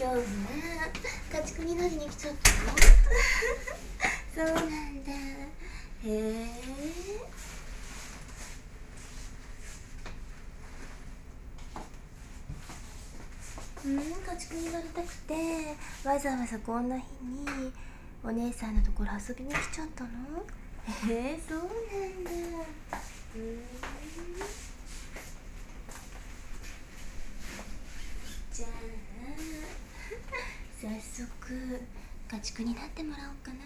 今日は家畜になりに来ちゃったのそうなんだ。へえ。家畜になりたくてわざわざこんな日にお姉さんのところ遊びに来ちゃったの？そうなんだ。じゃあ早速家畜になってもらおうかな。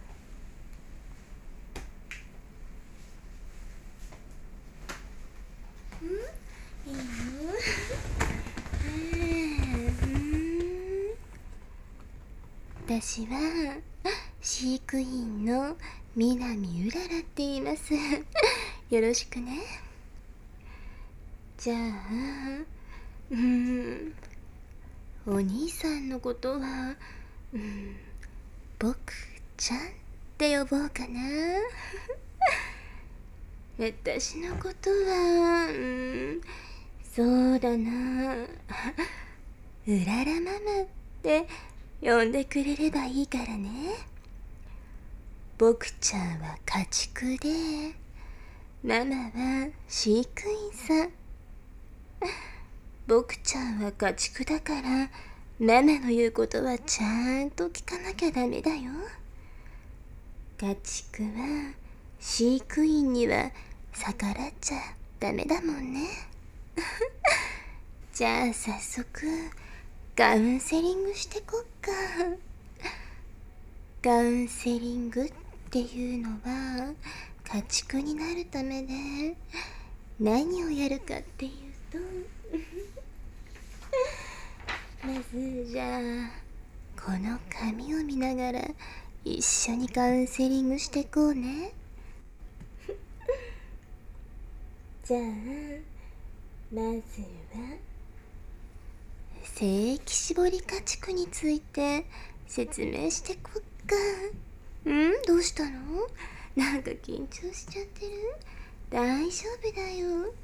いいよ私は飼育員の南うららって言いますよろしくね。じゃあお兄さんのことは僕ちゃんって呼ぼうかな私のことはそうだなうららママって呼んでくれればいいからね。僕ちゃんは家畜でママは飼育員さん。僕ちゃんは家畜だからママの言うことはちゃんと聞かなきゃダメだよ。家畜は飼育員には逆らっちゃダメだもんねじゃあ早速カウンセリングしてこっか。カウンセリングっていうのは家畜になるためで何をやるかっていうとまずじゃあこの紙を見ながら一緒にカウンセリングしてこうねじゃあまずは聖液絞り家畜について説明してこっか。どうしたの？なんか緊張しちゃってる？大丈夫だよ。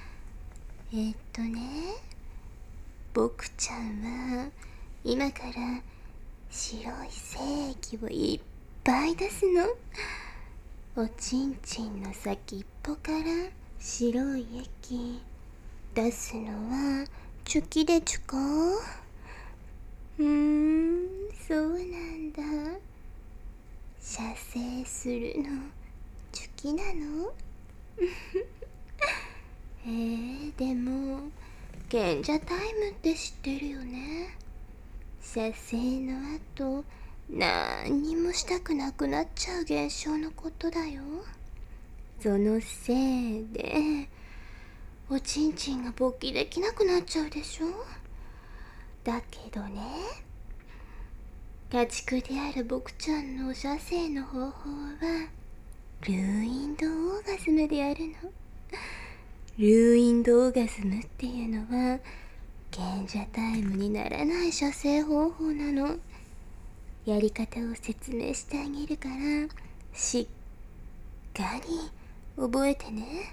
僕ちゃんは今から白い精液をいっぱい出すの。おちんちんの先っぽから白い液出すのはチュキでちゅか？そうなんだ。射精するのチュキなのでも賢者タイムって知ってるよね。射精の後何にもしたくなくなっちゃう現象のことだよ。そのせいでおちんちんが勃起できなくなっちゃうでしょ。だけどね家畜である僕ちゃんの射精の方法はルーインドオーガズムでやるの。ルーインドオーガズムっていうのは賢者タイムにならない射精方法なの。やり方を説明してあげるからしっかり覚えてね。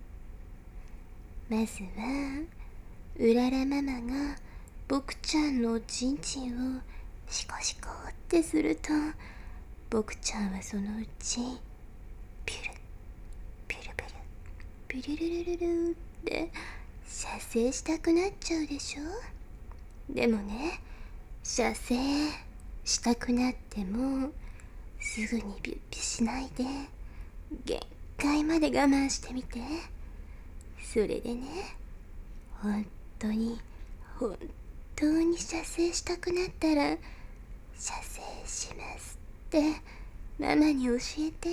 まずはうららママが僕ちゃんのおちんちんをシコシコってすると僕ちゃんはそのうちピュルピュルピュルピュルルルルルって射精したくなっちゃうでしょ。でもね射精したくなってもすぐにビュッピしないで限界まで我慢してみて。それでね本当に射精したくなったら射精しますってママに教えて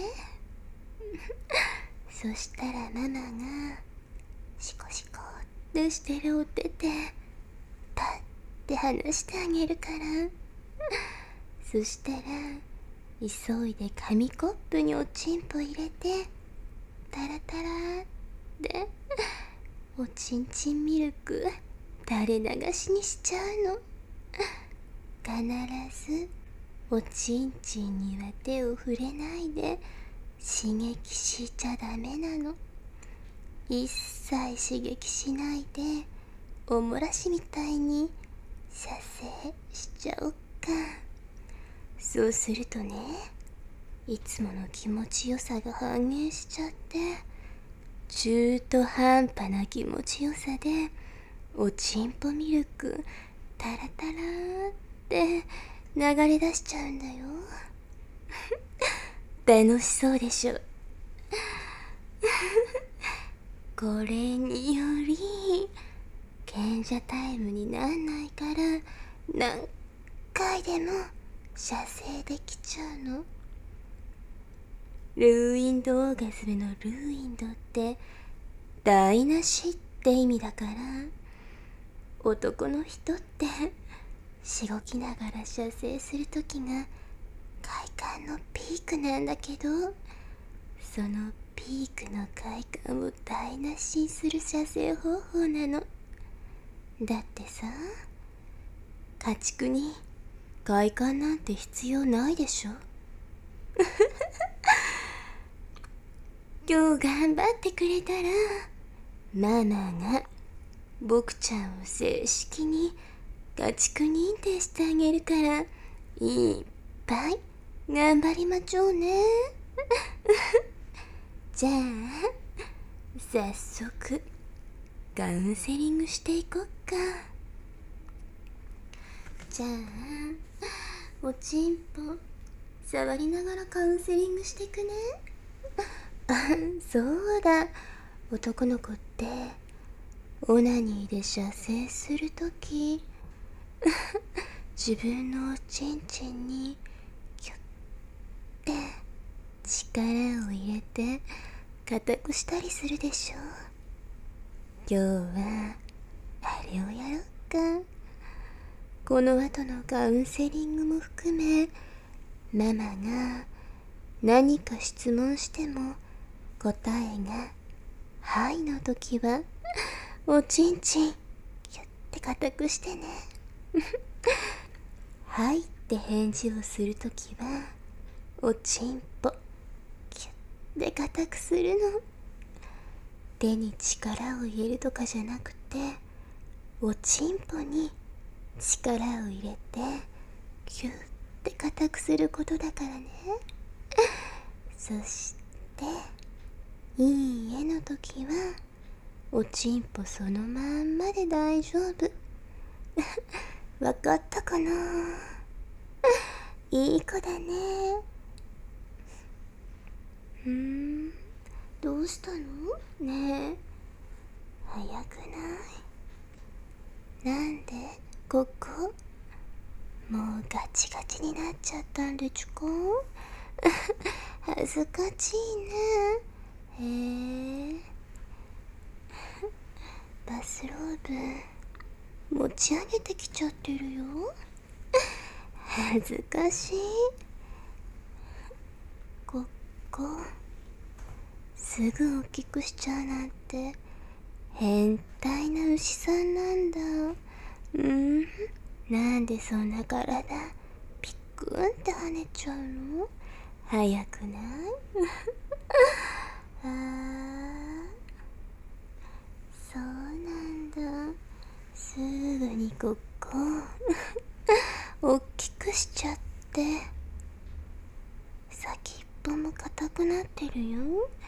そしたらママがシコシコってしてるお手でパッて離してあげるからそしたら急いで紙コップにおちんぽ入れてタラタラっておちんちんミルク垂れ流しにしちゃうの。必ずおちんちんには手を触れないで刺激しちゃダメなの。一切刺激しないでおもらしみたいに射精しちゃおっか。そうするとね、いつもの気持ちよさが半減しちゃって、中途半端な気持ちよさでおちんぽミルクタラタラーって流れ出しちゃうんだよ。楽しそうでしょ。これにより賢者タイムになんないから何回でも射精できちゃうの。ルーインドオーガズムのルーインドって台無しって意味だから、男の人ってしごきながら射精するときが快感のピークなんだけど、そのピークの快感を台無しにする射精方法なの。だってさ、家畜に快感なんて必要ないでしょ。今日頑張ってくれたらママが僕ちゃんを正式に家畜認定してあげるから、いっぱい頑張りましょうね。じゃあ早速カウンセリングしていこっか。じゃあおちんぽ触りながらカウンセリングしてくね。そうだ、男の子ってオナニーで射精するとき自分のおちんちんにキュッて力を入れて硬くしたりするでしょ。今日はあれをやろっか。この後のカウンセリングも含め、ママが何か質問しても答えがはいの時はおちんちんキュッて硬くしてね。はいって返事をするときはおちんぽキュッて硬くするの。手に力を入れるとかじゃなくて、おちんぽに力を入れてキュッて硬くすることだからね。そしていい絵の時はおちんぽそのまんまで大丈夫。わかったかな。いい子だね。どうしたのねえ、早くない？なんでここもうガチガチになっちゃったんでちゅか？恥ずかしいね。バスローブ持ち上げてきちゃってるよ。恥ずかしい。ここすぐ大きくしちゃうなんて変態な牛さんなんだ。なんでそんな体ピックンって跳ねちゃうの？早くない？そうなんだ。すぐにここ大きくしちゃって、先っぽも硬くなってるよ。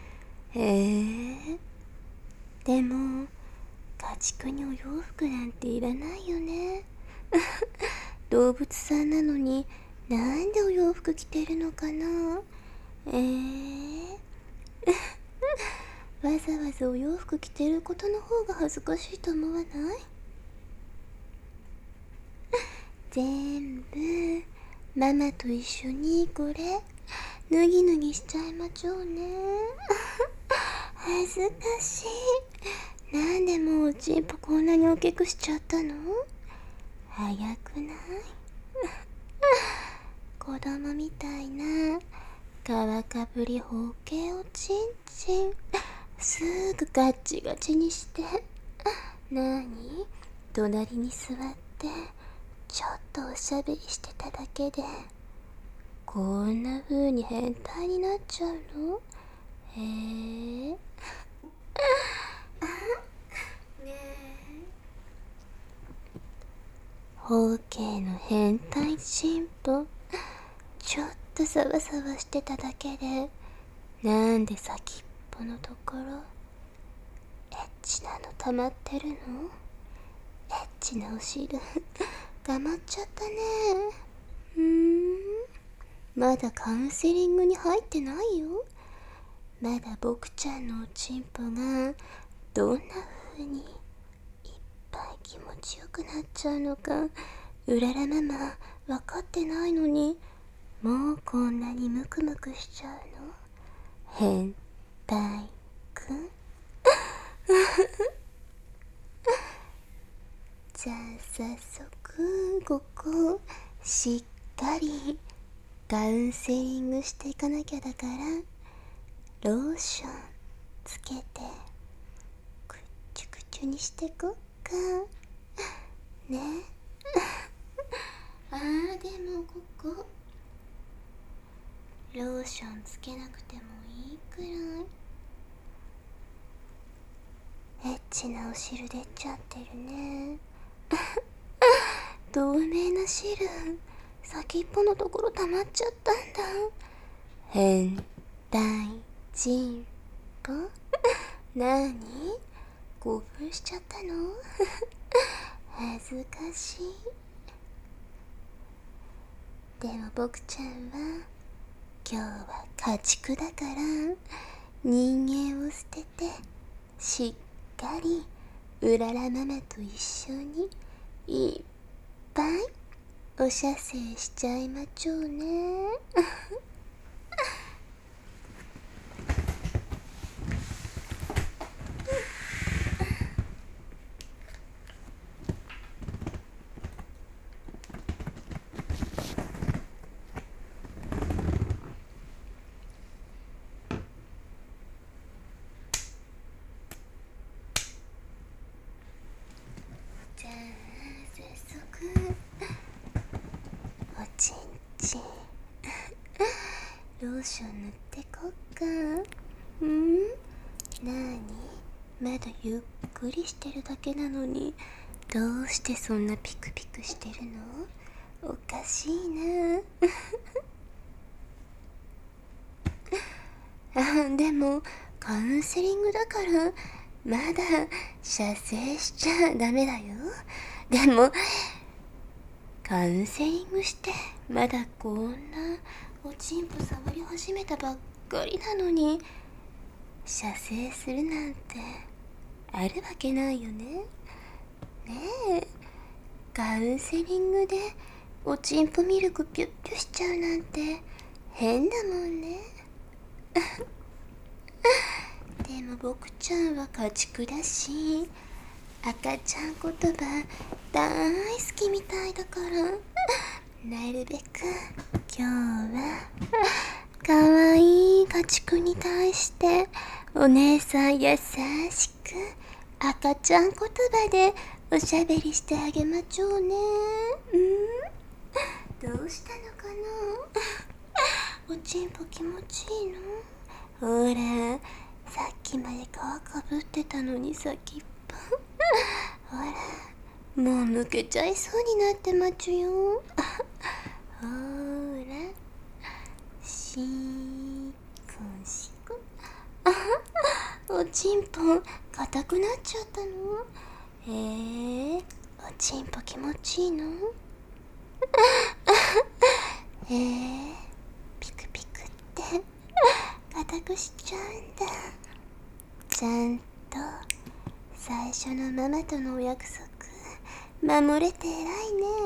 でも家畜にお洋服なんていらないよね。動物さんなのになんでお洋服着てるのかな。わざわざお洋服着てることの方が恥ずかしいと思わない？全部ママと一緒にこれ脱ぎ脱ぎしちゃいましょうね。恥ずかしい。なんでもうおちんぽこんなに大きくしちゃったの？早くない？子供みたいな皮かぶり包茎おちんちんすぐガッチガチにして、なに隣に座ってちょっとおしゃべりしてただけでこんな風に変態になっちゃうの？ねえ、ほ包茎の変態チンポ、ちょっとサバサバしてただけで、なんで先っぽのところエッチなの溜まってるの？エッチなお汁溜まっちゃったね。まだカウンセリングに入ってないよ。まだ僕ちゃんのおちんぽがどんな風にいっぱい気持ちよくなっちゃうのか、うららママ分かってないのに、もうこんなにムクムクしちゃうの？変態くんじゃあ早速ここしっかりカウンセリングしていかなきゃだから、ローションつけてくっちゅくちゅにしてこっかね。あーでもここローションつけなくてもいいくらいエッチなお汁出ちゃってるね。透明な汁先っぽのところ溜まっちゃったんだ。変態チンポなに興奮しちゃったの？恥ずかしい。でも僕ちゃんは今日は家畜だから、人間を捨ててしっかりうららママと一緒にいっぱいお射精しちゃいまちょうね。じゃあ早速おちんちんローション塗ってこっか。なにまだゆっくりしてるだけなのに、どうしてそんなピクピクしてるの？おかしいな。でもカウンセリングだからまだ射精しちゃダメだよ。でもカウンセリングしてまだこんなおちんぽ触り始めたばっかりなのに射精するなんてあるわけないよね。ねえ、カウンセリングでおちんぽミルクピュッピュしちゃうなんて変だもんね。でも僕ちゃんは家畜だし、赤ちゃん言葉大好きみたいだから、なるべく今日はかわいい家畜に対してお姉さん優しく赤ちゃん言葉でおしゃべりしてあげまちょうね。どうしたのかな？おちんぽ気持ちいいの？ほら、さっきまで皮かぶってたのに先っぽほら、もうむけちゃいそうになってまちゅよ。ほら、しーくんしくおちんぽ硬くなっちゃったの？おちんぽ気持ちいいの？ピクピクって硬くしちゃうんだ。ちゃんと最初のママとのお約束守れて偉いね。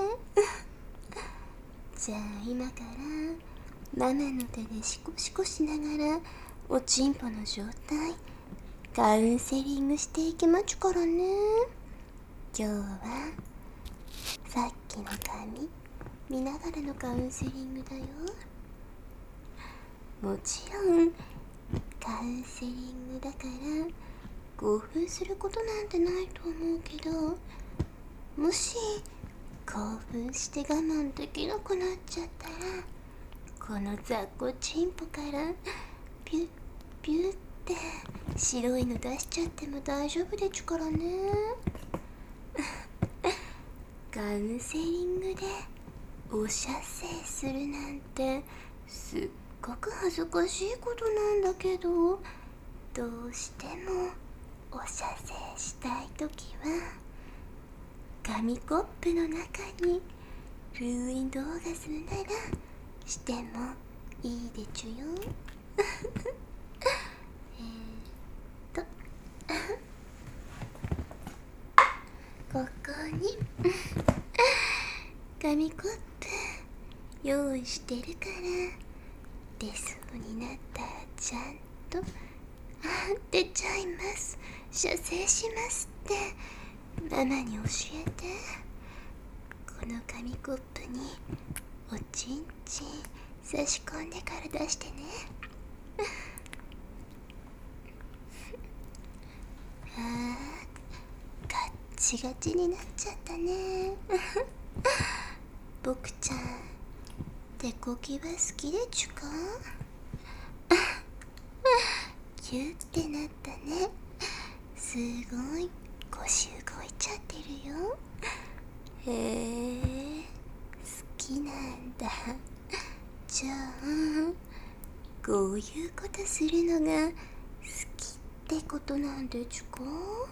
じゃあ今からママの手でシコシコしながらおちんぽの状態カウンセリングしていきまちゅからね。今日はさっきの紙見ながらのカウンセリングだよ。もちろんカウンセリングだから興奮することなんてないと思うけど、もし興奮して我慢できなくなっちゃったら、この雑魚チンポからピュッピュッって白いの出しちゃっても大丈夫でちゅからね。我カウンセリングでお射精するなんてすっごく恥ずかしいことなんだけど、どうしてもお射精したいときは紙コップの中に封印動画するならしてもいいでちゅよ。とここに紙コップ用意してるから、出そうになったらちゃんと出ちゃいます、射精しますってママに教えて。この紙コップにおちんちん差し込んでから出してね。ガッチガチになっちゃったね。僕ちゃん手こきは好きでちゅか？キュってなったね。すごい腰動いちゃってるよ。へえ、好きなんだ。じゃあこういうことするのが好きってことなんでちゅか？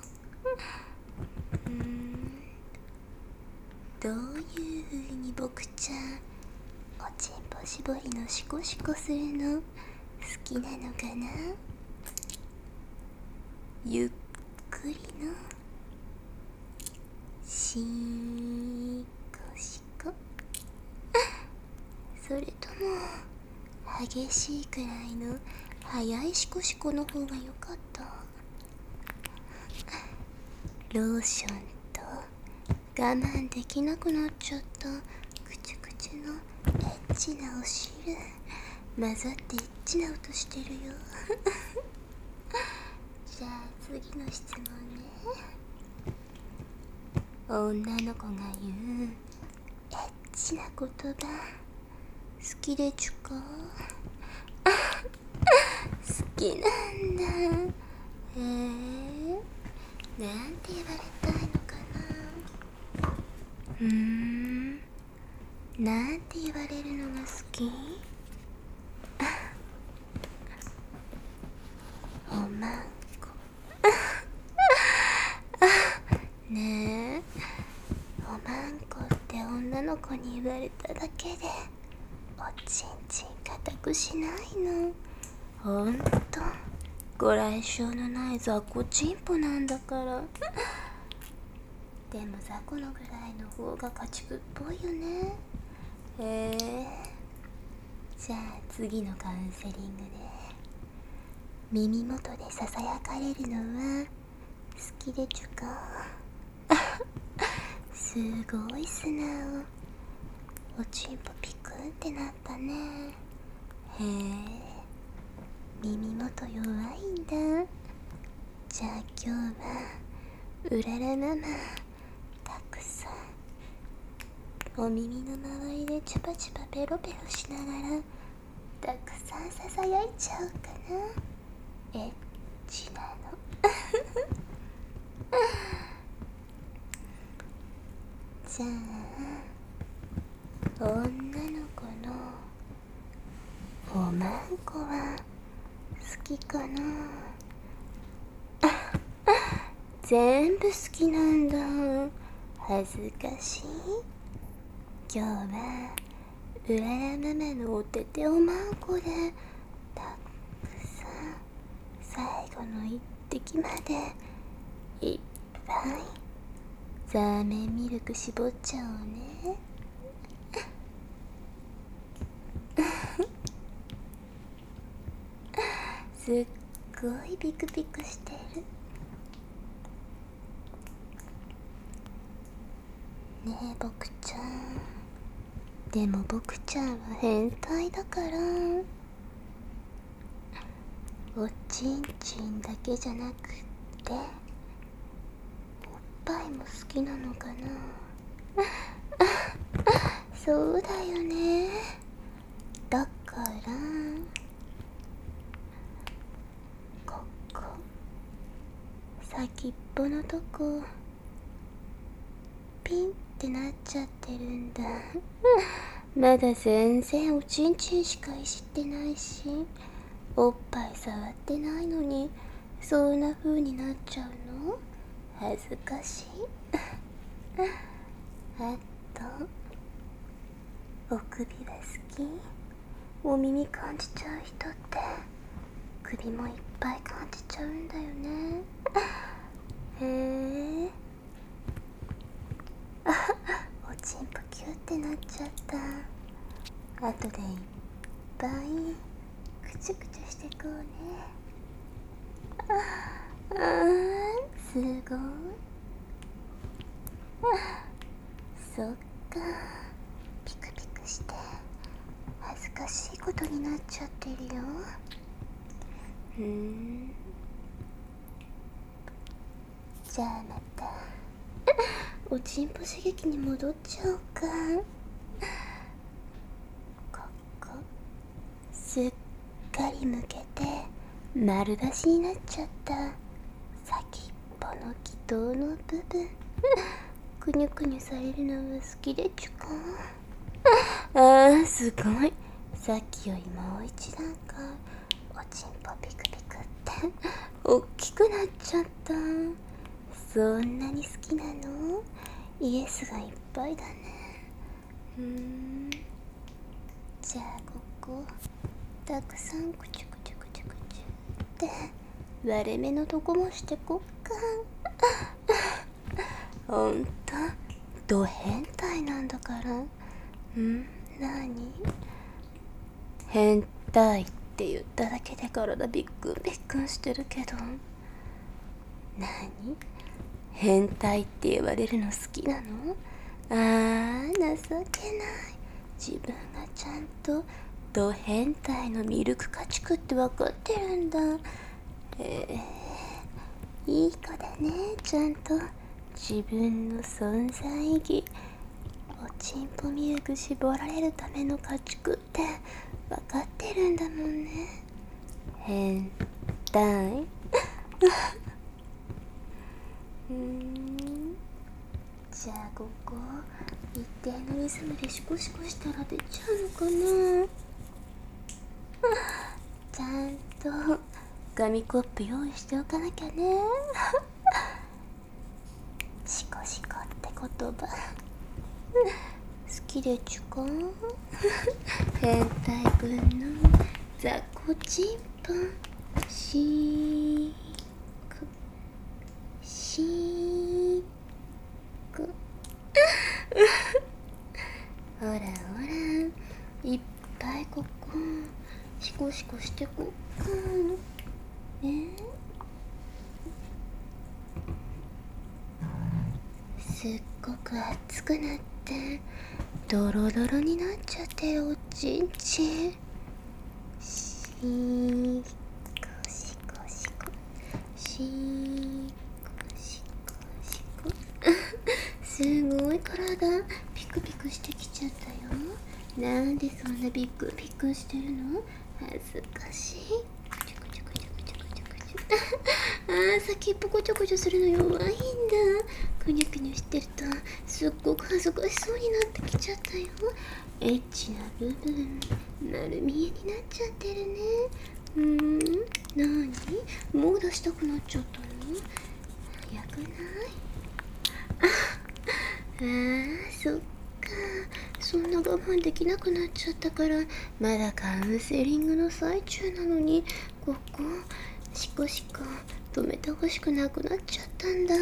どういうふうに僕ちゃんおちんぽ絞りのシコシコするの好きなのかな？ゆっくりのシコシコそれとも激しいくらいの速いシコシコの方が良かった？ローションと我慢できなくなっちゃったくちゅくちゅのエッチなお汁混ざってエッチな音してるよ。じゃあ次の質問ね。女の子が言うエッチな言葉好きでちゅか？好きなんだ。なんて言われたいのかな。なんて言われるのが好き？おまんこ。ねえ、おまんこって女の子に言われただけでおちんちん固くしないの。ほんとご来性のない雑魚ちんぽなんだから。でも雑魚のぐらいの方が家畜っぽいよね。じゃあ次のカウンセリングで耳元でささやかれるのは好きでちゅか？すごい素直。おちんぽピクンってなったね。へえ、耳元弱いんだ。じゃあ今日はうららママたくさんお耳の周りでチュパチュパペロペロしながらたくさんささやいちゃおうかな。エッチなの。じゃあ女の子のおまんこは好きかな？全部好きなんだ。恥ずかしい。今日はうららママのおてておまんこでたくさん最後の一滴までいっぱいザーメンミルク絞っちゃおうね。すっごいビクビクしてるねえ僕ちゃん。でも僕ちゃんは変態だから、おちんちんだけじゃなくっておっぱいも好きなのかな。そうだよね。だからここ先っぽのとこピンってなっちゃってるんだ。まだ全然おちんちんしかいじってないし、おっぱい触ってないのにそんな風になっちゃうの？恥ずかしい。あと、お首が好き？お耳感じちゃう人って首もいっぱい感じちゃうんだよね。へえ。おちんぽキュってなっちゃった。後でいっぱいくちゅくちゅしてこうね。すごい。そっか、ピクピクして恥ずかしいことになっちゃってるよ。じゃあまたおちんぽ刺激に戻っちゃおうか。ここすっかりむけて丸出しになっちゃった先っぽの気筒の部分くにゅくにゅされるのが好きでちゅか。すごい。さっきよりもう一段階おちんぽピクピクっておっきくなっちゃった。そんなに好きなの？イエスがいっぱいだね。じゃあここたくさんくちゅくちゅくちゅくちゅって割れ目のとこもしてこっか。ほんとド変態なんだから。なに？変態って言っただけで体ビックンビックンしてるけど。なに？変態って言われるの好きなの？情けない。自分がちゃんとド変態のミルク家畜って分かってるんだ。いい子だね。ちゃんと自分の存在意義、おちんぽミルク絞られるための家畜って分かってるんだもんね。変態。じゃあここ一定のリズムでシコシコしたら出ちゃうのかな。ちゃんと紙コップ用意しておかなきゃね。シコシコって言葉好きでちゅか。変態くんの雑魚チンポシークシークほらほらいっぱいここシコシコしてこっか。すっごく熱くなってドロドロになっちゃってるおちんちん。シーコシコシコシーコシコシコすごい体ピクピクしてきちゃったよ。なんでそんなビックビックしてるの？恥ずかしい。先っぽこちょこちょするの弱いんだ。くにゅくにゅしてるとすっごく恥ずかしそうになってきちゃったよ。エッチな部分丸見えになっちゃってるね。なに？もう出したくなっちゃったの？早くない？そっか。そんな我慢できなくなっちゃったからまだカウンセリングの最中なのにここシコシコ止めてほしくなくなっちゃったんだ。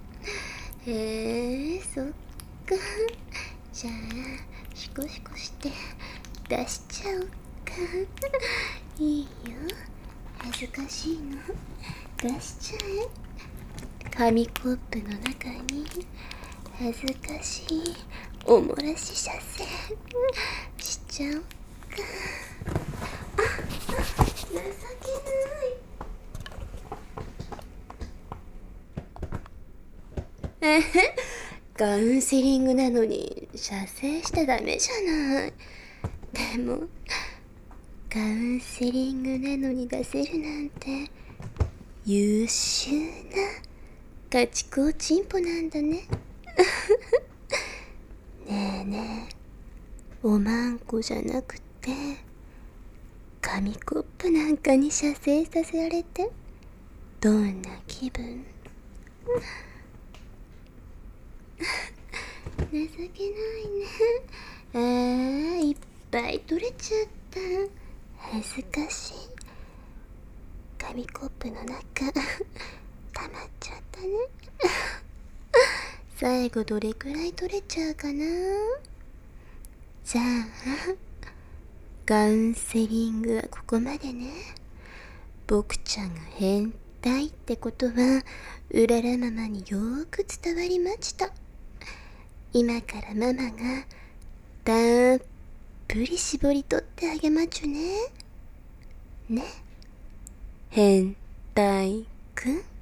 そっか。じゃあシコシコして出しちゃおうか。いいよ。恥ずかしいの出しちゃえ。紙コップの中に恥ずかしいおもらし射精しちゃおうか。情けない。カウンセリングなのに射精しちゃダメじゃない。でもカウンセリングなのに出せるなんて優秀な家畜おちんぽなんだね。 ねえねえ、おまんこじゃなくて紙コップなんかに射精させられてどんな気分？情けないね。いっぱい取れちゃった。恥ずかしい。紙コップの中溜まっちゃったね。最後どれくらい取れちゃうかな。じゃあカウンセリングはここまでね。僕ちゃんが変態ってことはうららママによーく伝わりました。今からママがたっぷり絞り取ってあげまちゅね。ね、変態くん。